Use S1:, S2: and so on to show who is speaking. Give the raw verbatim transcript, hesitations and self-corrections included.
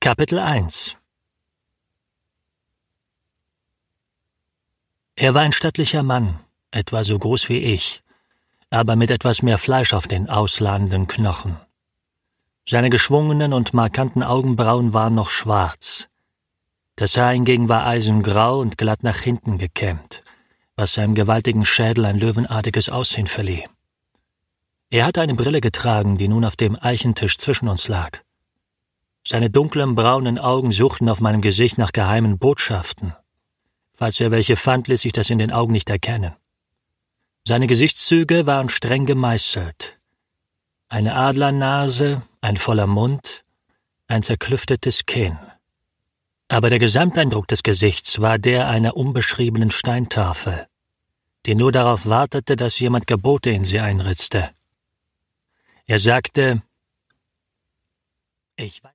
S1: Kapitel eins. Er war ein stattlicher Mann, etwa so groß wie ich, aber mit etwas mehr Fleisch auf den ausladenden Knochen. Seine geschwungenen und markanten Augenbrauen waren noch schwarz. Das Haar hingegen war eisengrau und glatt nach hinten gekämmt, was seinem gewaltigen Schädel ein löwenartiges Aussehen verlieh. Er hatte eine Brille getragen, die nun auf dem Eichentisch zwischen uns lag. Seine dunklen, braunen Augen suchten auf meinem Gesicht nach geheimen Botschaften. Falls er welche fand, ließ sich das in den Augen nicht erkennen. Seine Gesichtszüge waren streng gemeißelt. Eine Adlernase, ein voller Mund, ein zerklüftetes Kinn. Aber der Gesamteindruck des Gesichts war der einer unbeschriebenen Steintafel, die nur darauf wartete, dass jemand Gebote in sie einritzte. Er sagte: »Ich weiß